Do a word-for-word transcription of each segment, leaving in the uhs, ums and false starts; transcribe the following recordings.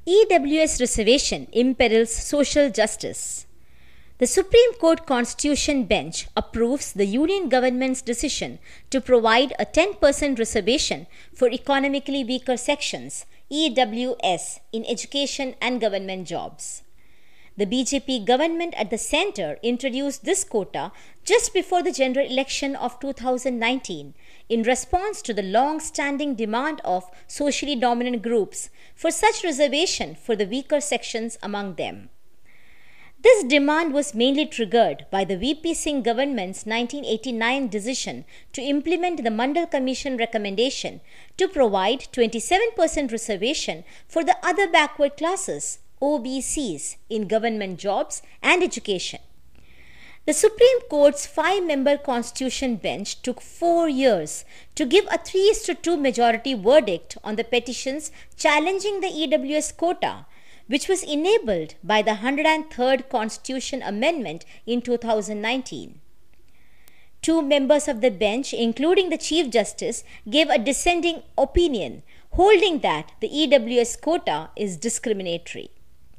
E W S reservation imperils social justice. The Supreme Court Constitution Bench approves the Union government's decision to provide a ten percent reservation for economically weaker sections, E W S, in education and government jobs. The B J P government at the centre introduced this quota just before the general election of two thousand nineteen in response to the long-standing demand of socially dominant groups for such reservation for the weaker sections among them. This demand was mainly triggered by the V P Singh government's nineteen eighty-nine decision to implement the Mandal Commission recommendation to provide twenty-seven percent reservation for the other backward classes, O B Cs, in government jobs and education. The Supreme Court's five-member Constitution Bench took four years to give a three is to two majority verdict on the petitions challenging the E W S quota, which was enabled by the one hundred third Constitution Amendment in two thousand nineteen. Two members of the bench, including the Chief Justice, gave a dissenting opinion, holding that the E W S quota is discriminatory.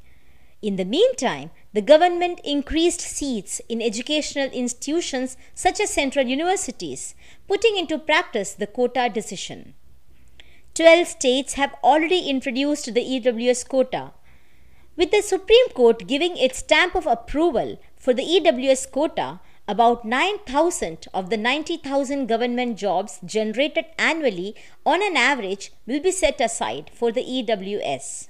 In the meantime, the government increased seats in educational institutions such as central universities, putting into practice the quota decision. Twelve states have already introduced the E W S quota, with the Supreme Court giving its stamp of approval for the E W S quota. About nine thousand of the ninety thousand government jobs generated annually on an average will be set aside for the E W S.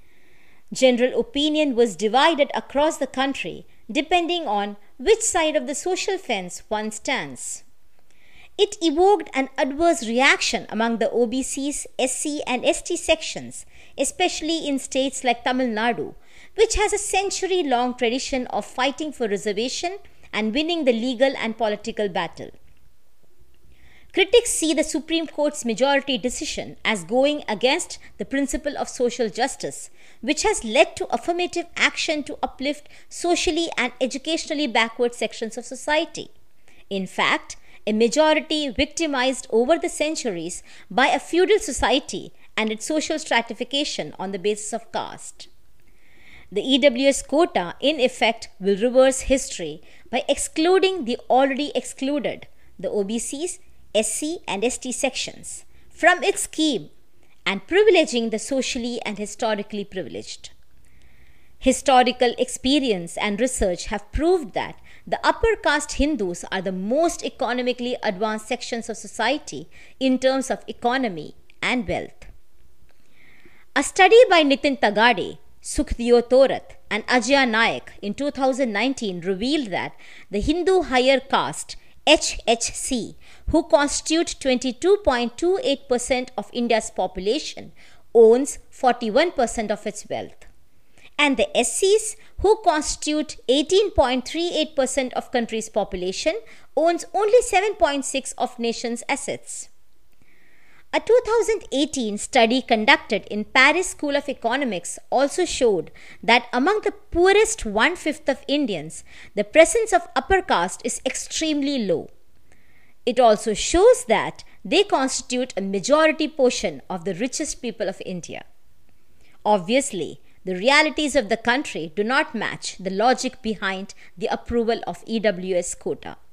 General opinion was divided across the country depending on which side of the social fence one stands. It evoked an adverse reaction among the O B Cs, S C and S T sections, especially in states like Tamil Nadu, which has a century-long tradition of fighting for reservation and winning the legal and political battle. Critics see the Supreme Court's majority decision as going against the principle of social justice, which has led to affirmative action to uplift socially and educationally backward sections of society. In fact, a majority victimized over the centuries by a feudal society and its social stratification on the basis of caste. The E W S quota, in effect, will reverse history by excluding the already excluded, the O B Cs, S C and S T sections, from its scheme and privileging the socially and historically privileged. Historical experience and research have proved that the upper caste Hindus are the most economically advanced sections of society in terms of economy and wealth. A study by Nitin Tagade, Sukhdev Thorat and Ajay Nayak in two thousand nineteen revealed that the Hindu higher caste H H C, who constitute twenty-two point two eight percent of India's population, owns forty-one percent of its wealth. And the S Cs, who constitute eighteen point three eight percent of country's population, owns only seven point six percent of nation's assets. A two thousand eighteen study conducted in Paris School of Economics also showed that among the poorest one-fifth of Indians, the presence of upper caste is extremely low. It also shows that they constitute a majority portion of the richest people of India. Obviously, the realities of the country do not match the logic behind the approval of E W S quota.